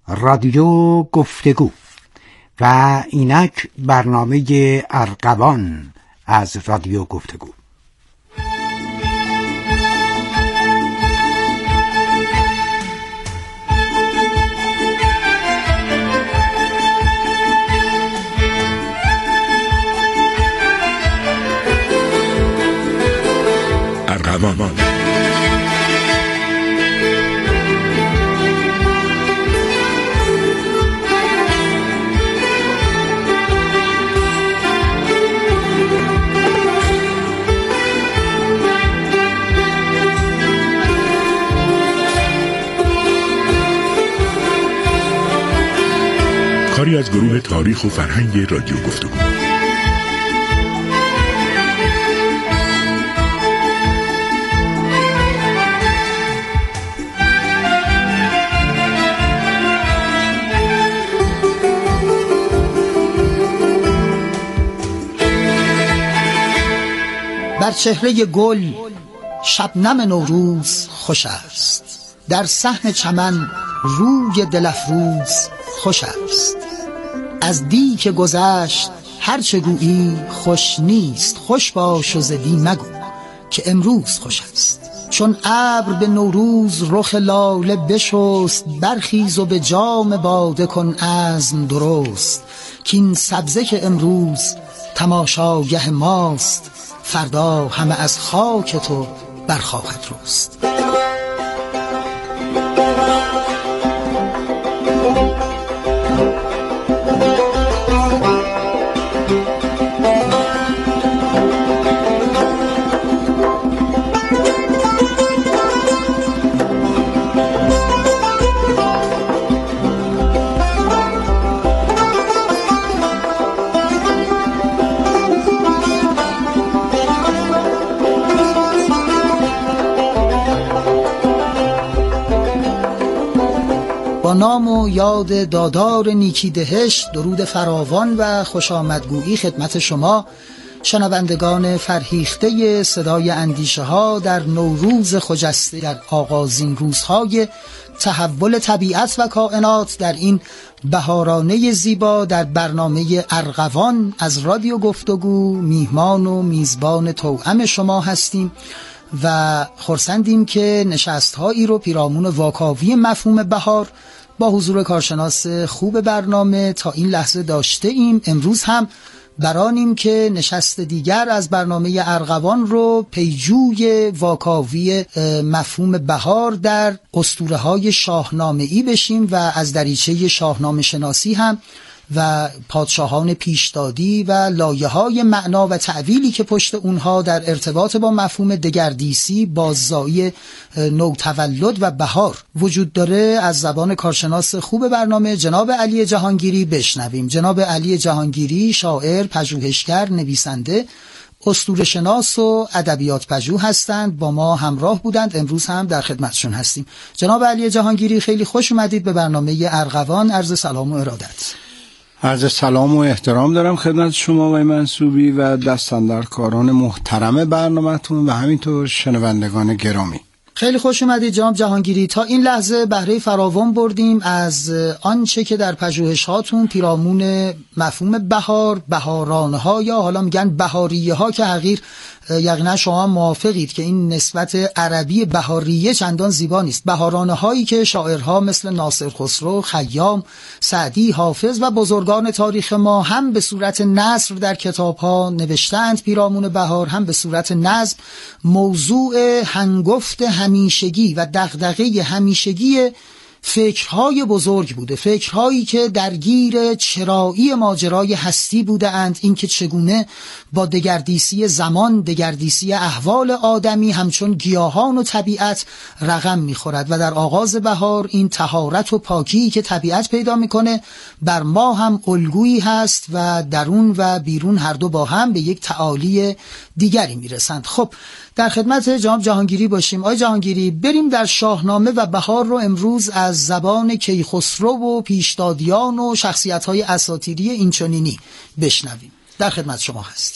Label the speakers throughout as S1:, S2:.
S1: رادیو گفتگو و اینک برنامه ارغوان از رادیو گفتگو.
S2: ارغوان کاری از گروه تاریخ و فرهنگ رادیو گفتگو.
S3: بر چهره گل شبنم نوروز خوش است، در صحن چمن روی دل افروز خوش است. از دی که گذشت هر چه گویی خوش نیست، خوش باش و ز دی مگو که امروز خوش است. چون ابر به نوروز رخ لاله بشست، برخیز و به جام باده کن عزم درست. کین سبزه که امروز تماشاگه ماست، فردا همه از خاک تو برخواهد رست. با نام و یاد دادار نیکی دهش، درود فراوان و خوش آمدگویی خدمت شما شنوندگان فرهیخته صدای اندیشه ها در نوروز خجسته، در آغازین روزهای تحول طبیعت و کائنات، در این بهارانه زیبا، در برنامه ارغوان از رادیو گفتگو میهمان و میزبان توأم شما هستیم و خرسندیم که نشست‌هایی رو پیرامون واکاوی مفهوم بهار با حضور کارشناس خوب برنامه تا این لحظه داشته ایم. امروز هم برانیم که نشست دیگر از برنامه ارغوان رو پیجوی واکاوی مفهوم بهار در اسطوره‌های شاهنامه‌ای بشیم و از دریچه شاهنامه شناسی هم و پادشاهان پیشدادی و لایه‌های معنا و تعویلی که پشت اونها در ارتباط با مفهوم دگردیسی، باززایی نوتولد و بهار وجود داره از زبان کارشناس خوب برنامه جناب علی جهانگیری بشنویم. جناب علی جهانگیری شاعر، پژوهشگر، نویسنده، اسطوره‌شناس و ادبیات پژوه هستند. با ما همراه بودند، امروز هم در خدمتشون هستیم. جناب علی جهانگیری خیلی خوش اومدید به برنامه ارغوان. عرض سلام و ارادت.
S4: عرض سلام و احترام دارم خدمت شما و منصوبی و دستاندرکاران محترم برنامه‌تون و همینطور شنوندگان گرامی.
S3: خیلی خوش اومدید جناب جهانگیری. تا این لحظه بهره فراوان بردیم از آنچه که در پژوهش‌هاتون پیرامون مفهوم بهار، بهارانه‌ها یا حالا میگن بهاریه‌ها که حقیر یقینا شما موافقید که این نسبت عربی بهاریه چندان زیبا نیست. بهارانه‌هایی که شاعرها مثل ناصر خسرو، خیام، سعدی، حافظ و بزرگان تاریخ ما هم به صورت نثر در کتاب‌ها نوشتند پیرامون بهار، هم به صورت نظم موضوع هنگفت همیشگی و دغدغه همیشگی فکرهای بزرگ بوده، فکرهایی که درگیر چرایی ماجرای هستی بوده اند، این که چگونه با دگردیسی زمان، دگردیسی احوال آدمی همچون گیاهان و طبیعت رقم میخورد و در آغاز بهار این طهارت و پاکی که طبیعت پیدا میکنه بر ما هم الگویی هست و درون و بیرون هر دو با هم به یک تعالی دیگری میرسند. خب در خدمت جناب جهانگیری باشیم. آقای جهانگیری، بریم در شاهنامه و بهار رو امروز از زبان کیخسرو و پیشدادیان و شخصیت‌های اساطیری اینچنینی بشنویم. در خدمت شما هستیم.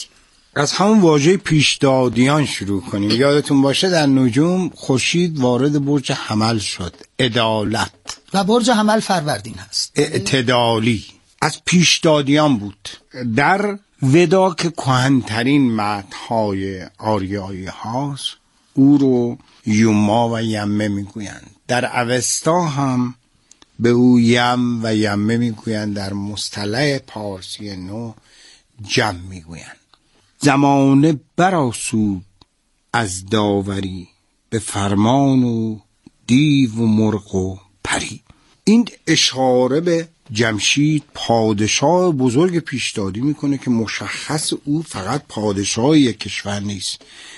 S4: از همون واژه پیشدادیان شروع کنیم. یادتون باشه در نجوم خورشید وارد برج حمل شد، عدالت،
S3: و برج حمل فروردین هست،
S4: اعتدالی. از پیشدادیان بود. در ودا که کهن‌ترین متن‌های آریایی هاست، او رو یوما و یمه میگویند. در اوستا هم به او یم و یمه میگویند. در مصطلح پارسی نو جم میگویند. زمانه برآسود از داوری، به فرمان و دیو و مرغ و پری. این اشاره به جمشید پادشاه بزرگ پیشدادی میکنه که مشخص او فقط پادشاه یک کشور نیست،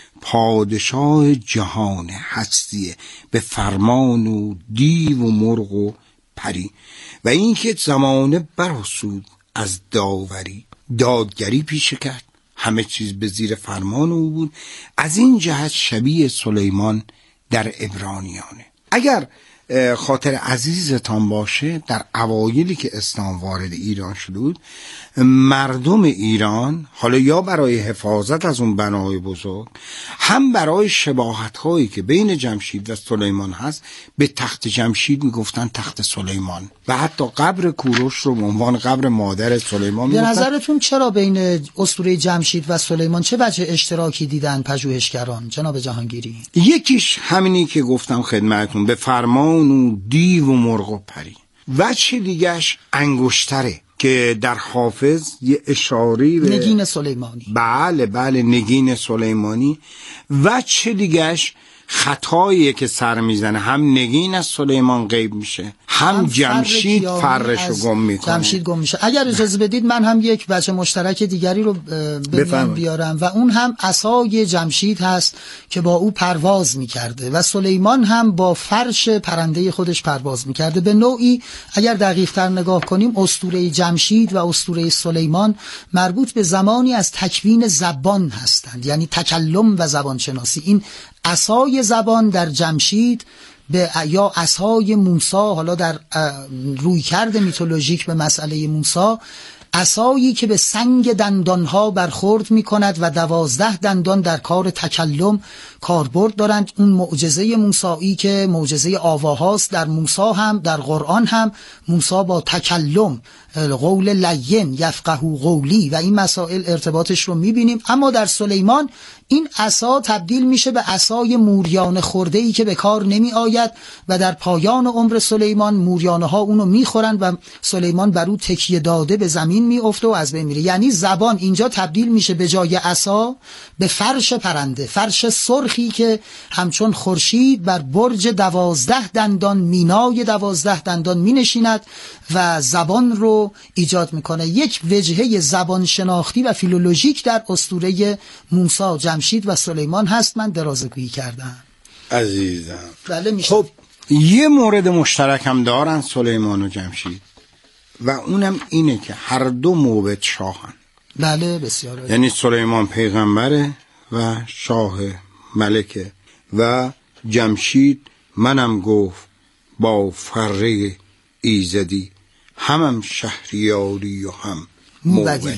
S4: پادشاه جهان هستیه، به فرمان و دیو و مرغ و پری. و این که زمانه برآسود از داوری، دادگری پیشه کرد، همه چیز به زیر فرمان او بود. از این جهت شبیه سلیمان در عبرانیانه. اگر خاطر عزیزتان باشه، در اوایلی که اسلام وارد ایران شده بود، مردم ایران حالا یا برای حفاظت از اون بنای بزرگ، هم برای شباهت هایی که بین جمشید و سلیمان هست، به تخت جمشید میگفتن تخت سلیمان و حتی قبر کوروش رو به عنوان قبر مادر سلیمان
S3: به
S4: میگفتن.
S3: نظرتون چرا بین اسطوره جمشید و سلیمان چه وجه اشتراکی دیدن پژوهشگران جناب جهانگیری؟
S4: یکیش همینی که گفتم خدمتتون، به فرمان و دیو و مرغ و پری. وجه دیگهش انگشتره که در حافظ یه اشاری به
S3: نگین سلیمانی.
S4: بله نگین سلیمانی. وجه دیگهش خطاییه که سر میزنه، هم نگین از سلیمان غیب میشه، هم جمشید فرشو گم میکنه.
S3: جمشید گم میشه. اگر اجازه بدید من هم یک وجه مشترک دیگری رو بیارم و اون هم عصای جمشید هست که با او پرواز میکرده و سلیمان هم با فرش پرنده خودش پرواز میکرده. به نوعی اگر دقیق تر نگاه کنیم، اسطوره جمشید و اسطوره سلیمان مربوط به زمانی از تکوین زبان هستند، یعنی تکلم و زبان شناسی. این عصای زبان در جمشید یا عصای موسی، حالا در رویکرد میتولوژیک به مسئله موسی، عصایی که به سنگ دندانها برخورد می کند و 12 دندان در کار تکلم کاربرد دارند. اون معجزه موسایی که معجزه آواهاست، در موسی هم در قرآن هم موسی با تکلم، قول لین یفقهوا قولی و این مسائل ارتباطش رو میبینیم. اما در سلیمان این عصا تبدیل میشه به عصای موریانه خورده‌ای که به کار نمی آید و در پایان عمر سلیمان موریانه ها اونو میخورند و سلیمان بر او تکیه داده به زمین میافته و از بین میره. یعنی زبان اینجا تبدیل میشه به جای عصا به فرش پرنده، فرش سرخی که همچون خورشید بر برج 12 دندان، مینای 12 دندان مینشیند و زبان رو ایجاد میکنه. یک وجهه زبان شناختی و فیلولوژیک در اسطوره موسی، جمشید و سلیمان هست. من درازگویی کردم
S4: عزیزم.
S3: بله میشه.
S4: خب یه مورد مشترک هم دارن سلیمان و جمشید و اونم اینه که هر دو موبد شاهن.
S3: بله بسیار عالی.
S4: یعنی سلیمان پیغمبره و شاه ملکه و جمشید منم گفت با فره ایزدی، همم شهریاری و هم موبدی.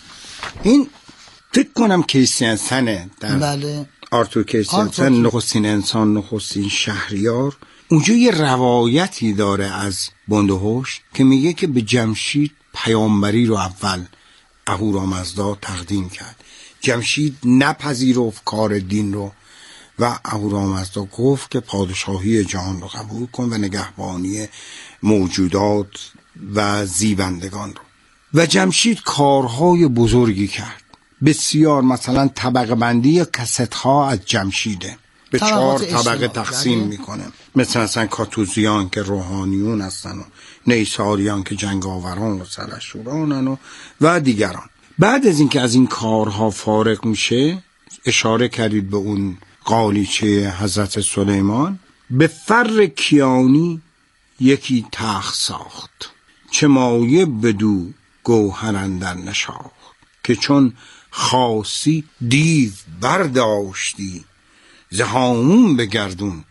S4: این فکر کنم کریستیانسنه در
S3: بله.
S4: آرتور کریستیانسن، نخستین انسان نخستین شهریار. اونجا یه روایتی داره از بندهوش که میگه که به جمشید پیامبری رو اول اهورامزدا تقدیم کرد. جمشید نپذیرفت کار دین رو و اهورامزدا گفت که پادشاهی جهان رو قبول کن و نگهبانی موجودات و زیبندگان رو. و جمشید کارهای بزرگی کرد بسیار. مثلا طبقه بندی کست ها از جمشیده به 4 طبقه تقسیم میکنه، مثلا کاتوزیان که روحانیون هستن و نیساریان که جنگاوران و سلحشورانن و دیگران. بعد از اینکه از این کارها فارغ میشه، اشاره کردید به اون قالیچه حضرت سلیمان، به فر کیانی یکی تخت ساخت، چه مایه بدو گوهر اندر نشاخت، که چون خاصی دیو برداشتی، ز هامون به گردون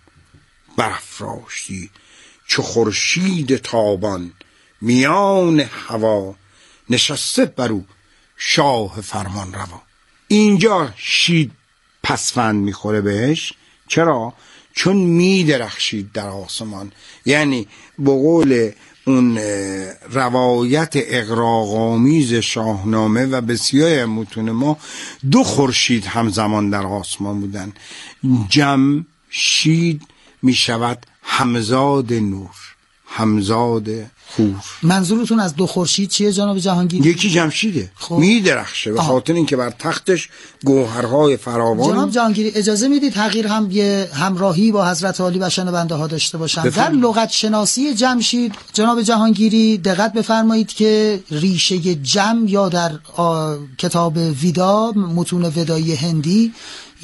S4: برافراشتی، چو خورشید تابان میان هوا، نشسته برو شاه فرمان روا. اینجا شید پسفند میخوره بهش. چرا؟ چون میدرخشید در آسمان. یعنی به قول اون روایت اغراق‌آمیز شاهنامه و بسیاری متون ما، 2 خورشید همزمان در آسمان بودن. جمشید میشود همزاد نور، همزاد خور.
S3: منظورتون از 2 خورشید چیه جناب جهانگیری؟
S4: یکی جمشیده میدرخشه به خاطر اینکه بر تختش گوهرهای فراوان.
S3: جناب جهانگیری اجازه میدید تغییر هم یه همراهی با حضرت عالی و شنونده ها داشته باشم؟ در لغت شناسی جمشید جناب جهانگیری دقت بفرمایید که ریشه جم یا در کتاب ویدا، متون ودایی هندی،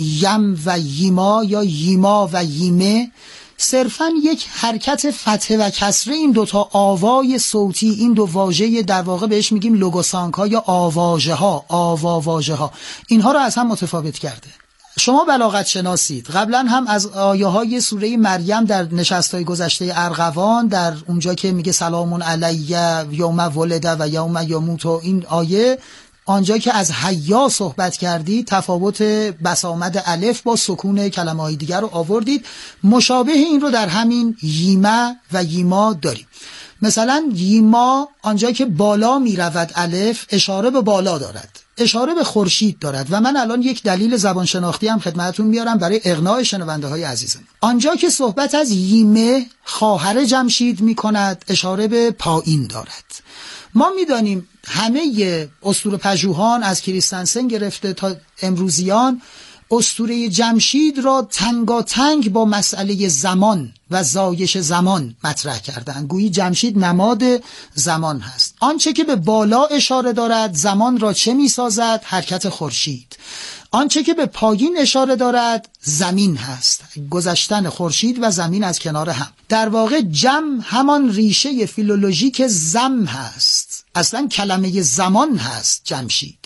S3: یم و یما یا یما و یمه صرفاً یک حرکت فتحه و کسره این 2 تا آوای صوتی، این 2 واژه در واقع بهش میگیم لوگوسانک ها یا آواژه ها، آواواژه ها، اینها رو از هم متفاوت کرده. شما بلاغت شناسید، قبلا هم از آیه های سوره مریم در نشست‌های گذشته ارغوان، در اونجا که میگه سلام علی یوم ولد و یوم یموت، این آیه آنجا که از حیا صحبت کردید تفاوت بسامد الف با سکون کلمه های دیگر رو آوردید. مشابه این رو در همین ییمه و ییما داریم. مثلا ییما آنجا که بالا می رود الف اشاره به بالا دارد، اشاره به خورشید دارد. و من الان یک دلیل زبان شناختی هم خدمتتون میارم برای اقناع شنونده های عزیزم. آنجا که صحبت از ییمه خواهر جمشید می کند اشاره به پایین دارد. ما میدانیم همه اسطوره‌پژوهان از کریستنسن گرفته تا امروزیان اسطوره جمشید را تنگاتنگ با مسئله زمان و زایش زمان مطرح کردند. گویی جمشید نماد زمان هست. آنچه که به بالا اشاره دارد زمان را چه می‌سازد؟ حرکت خورشید. آنچه که به پایین اشاره دارد زمین هست، گذشتن خورشید و زمین از کنار هم. در واقع جم همان ریشه فیلولوژیک زم هست، اصلا کلمه زمان هست جمشید.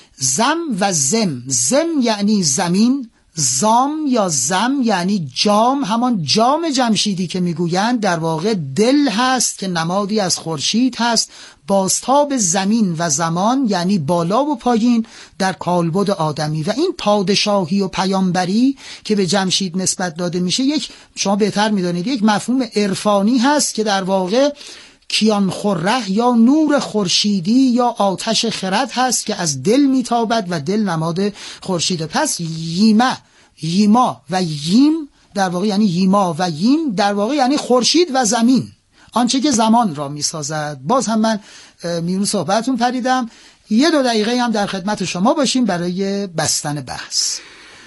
S3: زم و زم، زم یعنی زمین، زام یا زم یعنی جام، همان جام جمشیدی که میگویند در واقع دل هست که نمادی از خورشید هست. بازتاب زمین و زمان یعنی بالا و پایین در کالبد آدمی. و این پادشاهی و پیامبری که به جمشید نسبت داده میشه، یک شما بهتر میدانید یک مفهوم عرفانی هست که در واقع کیان خره یا نور خورشیدی یا آتش خرد هست که از دل میتابد و دل نماد خورشید. پس ییمه، ییما و ییم در واقع یعنی ییما و ییم در واقع یعنی خورشید و زمین، آنچه که زمان را میسازد. باز هم من میون صحبتون پریدم، 1-2 دقیقه هم در خدمت شما باشیم برای بستن بحث.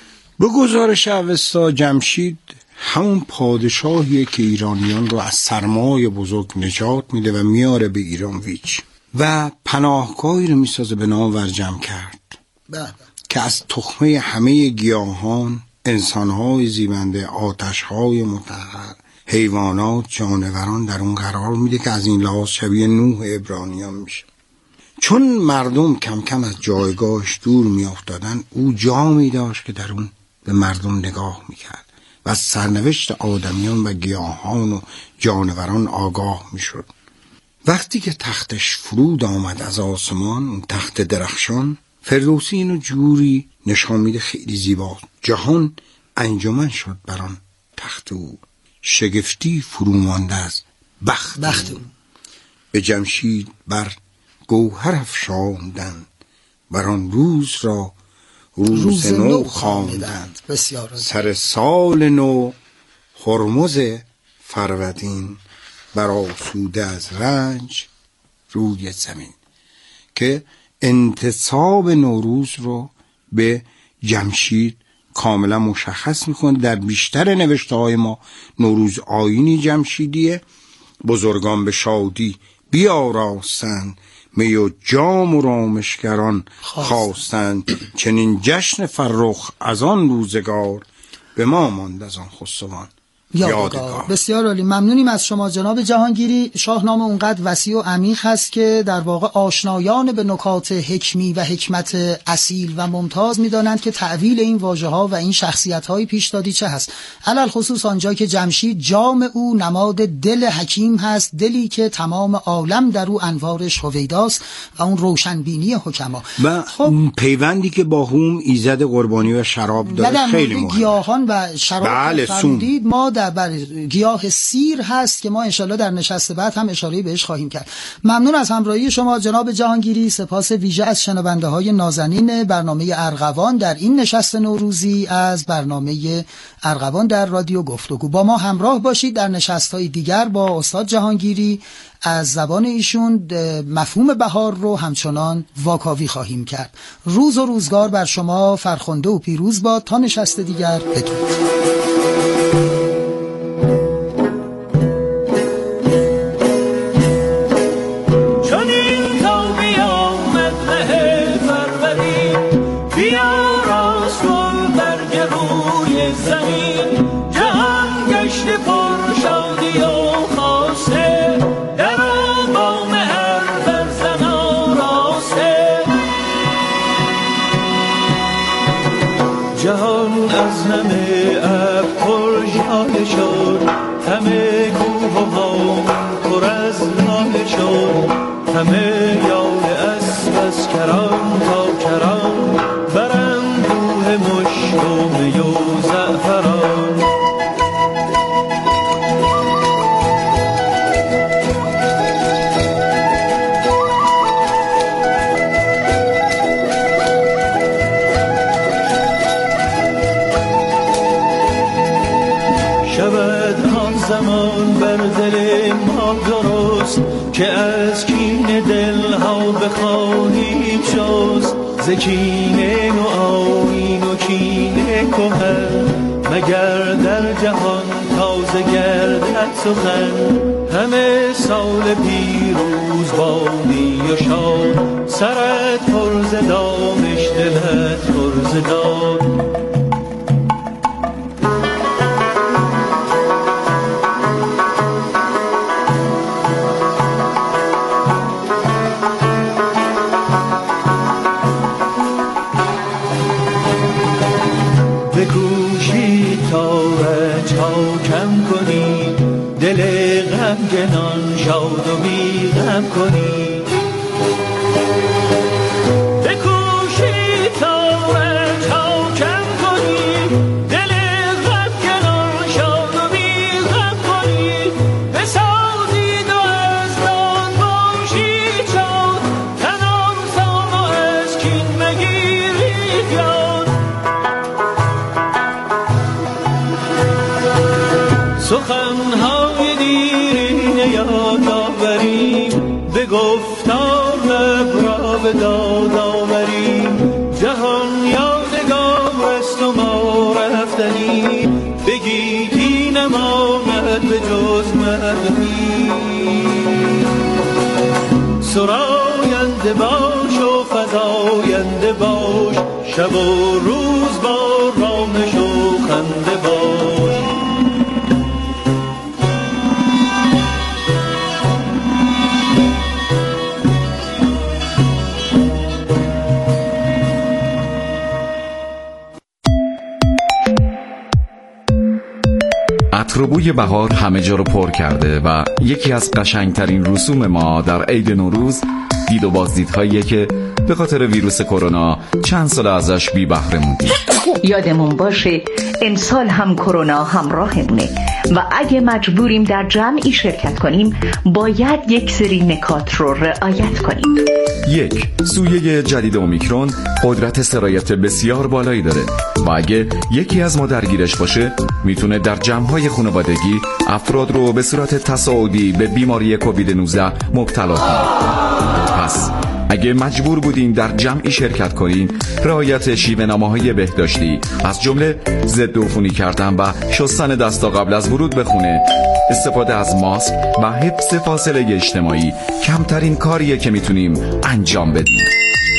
S4: به گزارش اوستا جمشید همون پادشاهیه که ایرانیان رو از سرمای بزرگ نجات میده و میاره به ایران ویچ و پناهگاهی رو میسازه به نام ورجم کرد که از تخمه همه گیاهان، انسانهای زیبنده، آتشهای مطهر، حیوانات، جانوران در اون قرار میده که از این لحاظ شبیه نوح عبرانیان میشه. چون مردم کم کم از جایگاهش دور میافتادن، او جامی داشت که در اون به مردم نگاه میکرد و از سرنوشت آدمیان و گیاهان و جانوران آگاه میشد. وقتی که تختش فرود آمد از آسمان، اون تخت درخشان، فردوسی اینو جوری نشان میده خیلی زیبا. جهان انجمن شد بران تخت او، شگفتی فرو مانده از بخت او. به جمشید بر گوهر افشاندند، بران روز را روز نو خواندند. سر سال نو هرمز فرودین، بر آسوده از رنج روی زمین. که انتصاب نوروز رو به جمشید کاملا مشخص میکنه. در بیشتر نوشته های ما نوروز آیینی جمشیدیه. بزرگان به شادی بیاراستند، می و جام و رامشگران خواستند. چنین جشن فرخ از آن روزگار، به ما ماند از آن خسروان یادگار.
S3: بسیار عالی، ممنونیم از شما جناب جهانگیری. شاهنامه اونقدر وسیع و عمیق هست که در واقع آشنایان به نکات حکمی و حکمت اصیل و ممتاز میدانند که تعویل این واژه‌ها و این شخصیت‌های پیشدادی چه هست. علل خصوص آنجا که جمشید جام او نماد دل حکیم هست، دلی که تمام عالم در او انوارش هویداست و اون روشنبینی حکما
S4: و خب پیوندی که با هم ایزد قربانی و شراب داره خیلی مهمه.
S3: گیاهان و شراب
S4: بله
S3: فرمودید، ما در گیاه سیر هست که ما انشالله در نشست بعد هم اشاره بهش خواهیم کرد. ممنون از همراهی شما جناب جهانگیری. سپاس ویژه از شنونده های نازنین برنامه ارغوان در این نشست نوروزی از برنامه ارغوان در رادیو گفتگو. با ما همراه باشید در نشست های دیگر با استاد جهانگیری. از زبان ایشون مفهوم بهار رو همچنان واکاوی خواهیم کرد. روز و روزگار بر شما فرخنده و پیروز باد. تا نشست دیگر بدرود.
S5: همه کوه و هام پر از لاله شد، همه یال اسب از کران تا کران برند روح مشک و می و زعفران. زمان بر دل ما درست که از کین دل ها بخواهیم شست، ز کین و آیین و کین کهن مگر در جهان تازه گردد سخن. همه سال پیروز بادی و شاد، سرت پر ز دانش دلت پر ز داد. بکوشید تا رنج ها کم کنید، دل غمگنان شاد و بی غم کنید. بکوشید تا رنج ها کم کنید، دل غمگنان شاد و بی غم کنید. بسازید و از دان باشید شاد، تن آسان و از کین مگیرید یاد. سخنهای دیرین یاد آوریم، به گفتار لب را به داد آوریم. جهان یادگار است و ما رفتنی، بگید این نماند به جز مردمی. سراینده باش و فزاینده باش، شب و روز با رامش و خنده باش.
S6: عطر و بوی بهار همه جا رو پر کرده و یکی از قشنگترین رسوم ما در عید نوروز دید و بازدیدهاییه که به خاطر ویروس کرونا چند سال ازش بی بهره موندیم.
S7: یادمون باشه امسال هم کرونا همراهمونه و اگه مجبوریم در جمعی شرکت کنیم باید یک سری نکات رو رعایت کنیم.
S6: 1. سویه جدید اومیکرون قدرت سرایت بسیار بالایی داره و اگه یکی از ما درگیرش باشه میتونه در جمع‌های خانوادگی افراد رو به صورت تصاعدی به بیماری کووید 19 مبتلا کنه. پس اگه مجبور بودین در جمعی شرکت کنین، رعایت شیوه‌نامه‌های بهداشتی از جمله ضد عفونی کردن و شستن دستا قبل از ورود به خونه، استفاده از ماسک و حفظ فاصله اجتماعی کمترین کاریه که میتونیم انجام بدیم.
S7: فراموش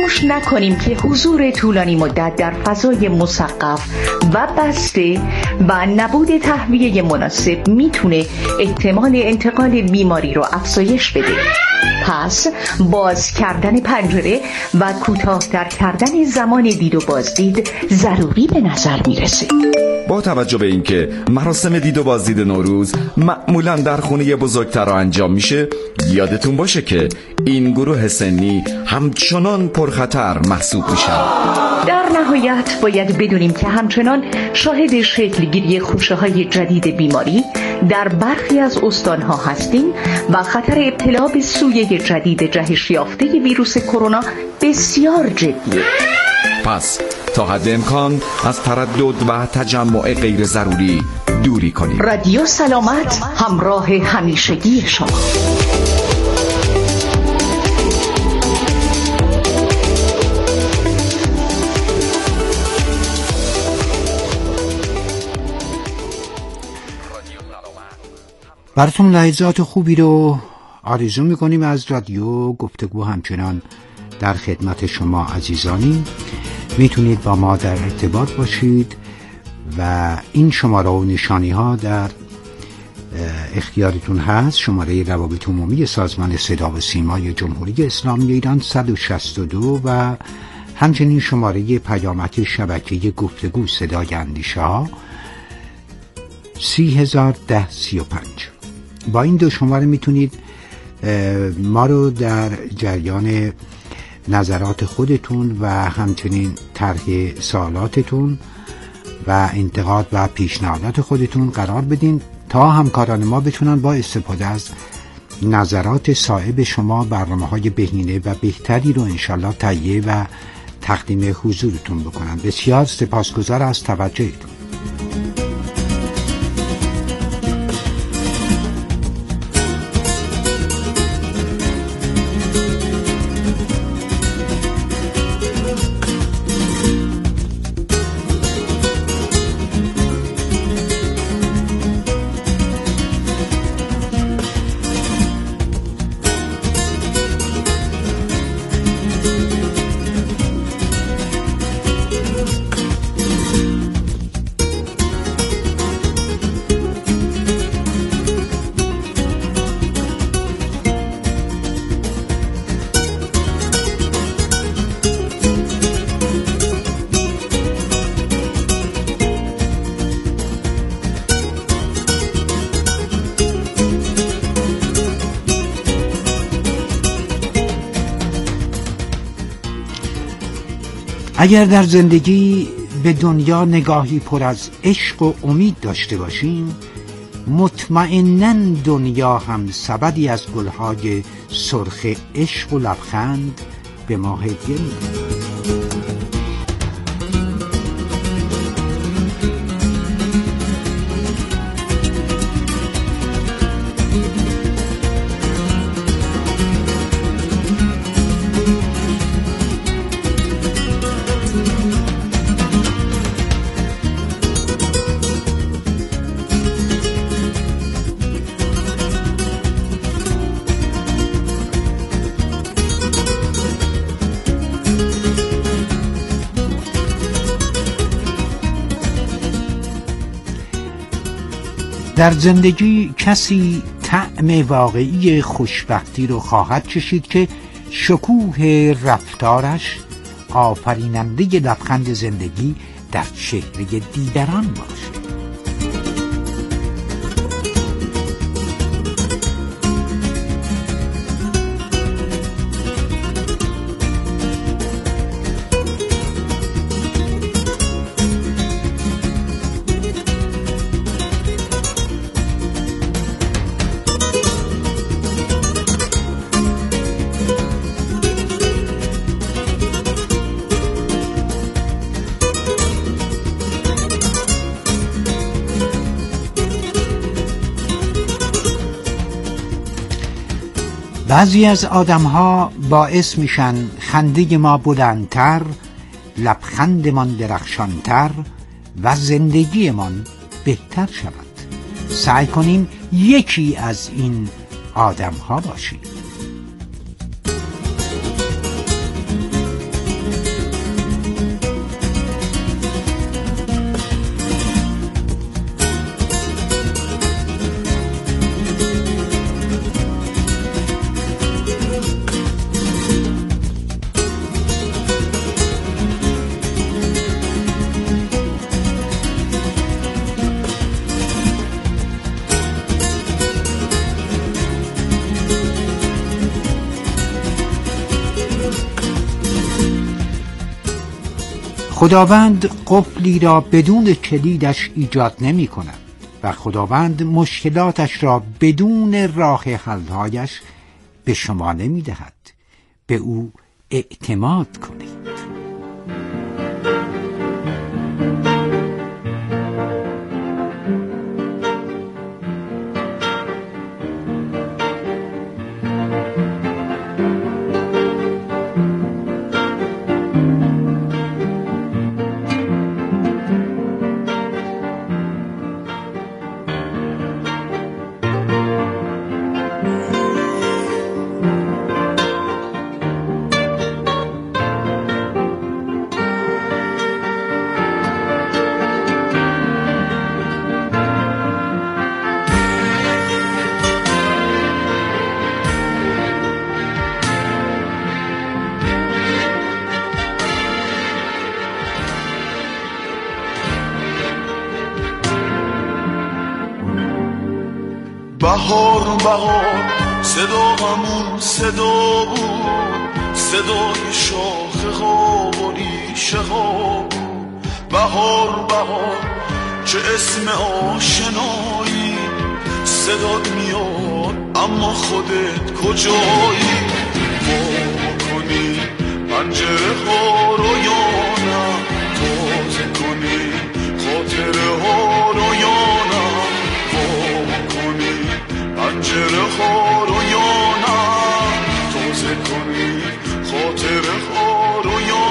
S7: فراموش نکنیم که حضور طولانی مدت در فضای مسقف و بسته و نبود تهویه مناسب میتونه احتمال انتقال بیماری رو افزایش بده. پس باز کردن پنجره و کوتاه‌تر کردن زمان دید و بازدید ضروری به نظر میرسه.
S6: با توجه به اینکه مراسم دید و بازدید نوروز معمولاً در خونه بزرگتر انجام میشه، یادتون باشه که این گروه سنی همچنان پرخطر محسوب میشن.
S7: در نهایت باید بدونیم که همچنان شاهد شکلگیری خوشه‌های جدید بیماری در برخی از استانها هستیم و خطر ابتلا به سویه جدید جهش یافته ویروس کرونا بسیار جدیه.
S6: پس تا حد امکان از تردد و تجمع غیر ضروری دوری کنید.
S7: رادیو سلامت، همراه همیشگی شما.
S1: براتون لحظات خوبی رو آرزو میکنیم از رادیو گفتگو. همچنان در خدمت شما عزیزانی، میتونید با ما در ارتباط باشید و این شماره و نشانی ها در اختیارتون هست. شماره روابط عمومی سازمان صدا و سیمای جمهوری اسلامی ایران 162 و همچنین شماره پیامک شبکه گفتگو صدای اندیشه ها 301035. با این دو شماره میتونید ما رو در جریان نظرات خودتون و همچنین طرح سوالاتتون و انتقاد و پیشنهادات خودتون قرار بدین تا همکاران ما بتونن با استفاده از نظرات صائب شما برنامه‌های بهینه و بهتری رو انشالله تهیه و تقدیم حضورتون بکنن. بسیار سپاسگزار از توجهتون. اگر در زندگی به دنیا نگاهی پر از عشق و امید داشته باشیم، مطمئناً دنیا هم سبدی از گلهای سرخ عشق و لبخند به ما هدیه می‌ده. در زندگی کسی طعم واقعی خوشبختی رو خواهد چشید که شکوه رفتارش آفریننده لبخند زندگی در چهره دیگران باشه. بعضی از آدم‌ها باعث میشن خنده ما بلندتر، لبخندمان درخشانتر و زندگیمان بهتر شود. سعی کنیم یکی از این آدم‌ها باشیم. خداوند قفلی را بدون کلیدش ایجاد نمی کند و خداوند مشکلاتش را بدون راه حل‌هایش به شما نمی دهد. به او اعتماد کنید.
S5: بهار بهار صدامون صدا بود، صدای شاخه ها و ریشه ها بود. بهار بهار چه اسم آشنایی، صدات میاد اما خودت کجایی؟ وا کنی پنجره ها رو یا نه، تازه کنی خاطره ها رو یا نه، پنجره ها رو یا نه، تازه کنی خاطره ها رو یا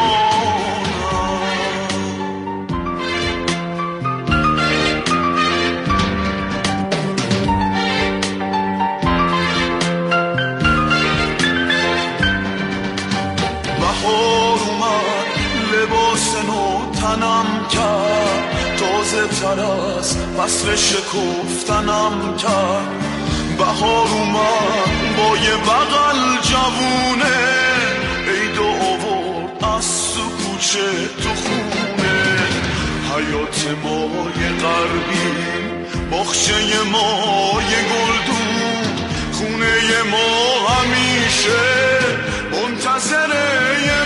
S5: بهار اومد لباس نو تنم کرد، تازه تر از فصل شکفتنم کرد. بهار اومد با یه بغل جوونه، عید آورد از تو کوچه تو خونه. حیات ما یه غربیم، باغچه ما یه گلدون، خونه ما همیشه منتظر یه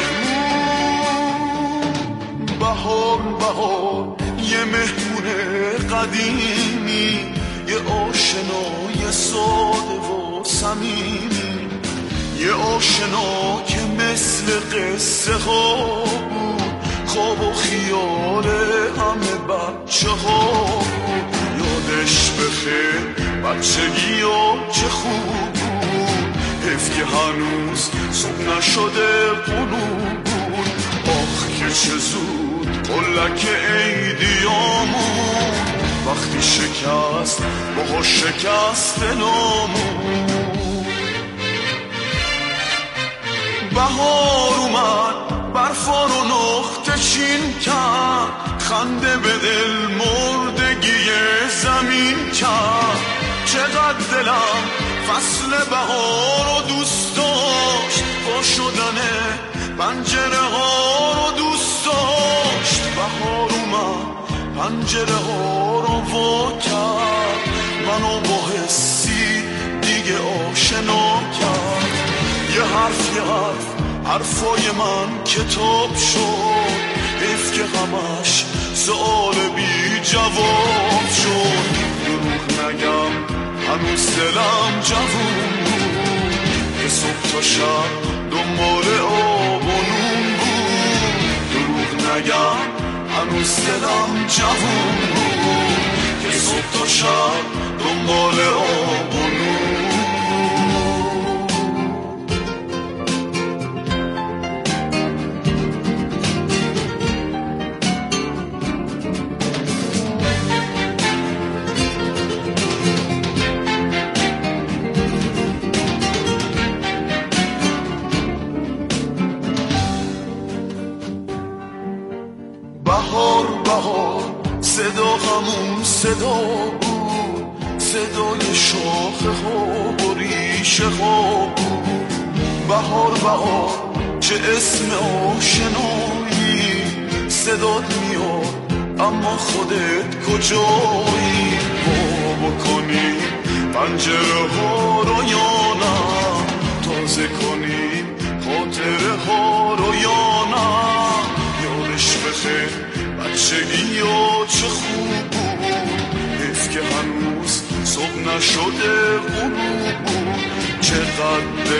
S5: مهمون. بهار بهار یه مهمون قدیمی، یه آشنای ساده و صمیمی، یه آشنا که مثل قصه ها بود، خواب و خیال همه بچه ها بود. یادش بخیر بچگی ها چه خوب بود، حیف که هنوز صبح نشده غروب بود. آخ که چه زود قلک عیدیامون، وقتی شکست باها شکست نامون. بهار اومد برفا رو نقطه چین کرد، خنده به دل مردگی زمین کرد. چقدر دلم فصل بهار رو دوست داشت، با شدن پنجره ها رو دوست داشت. بهار اومد پنجره ها رو وا کرد، منو با حسی دیگه آشنا کرد. یه حرف حرفای من کتاب شد، حیف که همش سؤال بی جواب شد. دروغ نگم هنوز دلم جوون بود، که صبح تا شب دنبال آب و نون بود. دروغ نگم هنوز دلم جوون بود، که صبح تا شب دنبال آب و نون. بهار بهار صدا همون صدا بود، صدای شاخه ها و ریشه ها بود. بهار بهار چه اسم آشنایی، صدات میاد اما خودت کجایی؟ وا بکنی پنجره ها رو یا نه، تازه کنی خاطره ها رو یا نه. یادش
S8: چه خوب بود، حیف که هنوز صبح نشده غروب بود. چقدر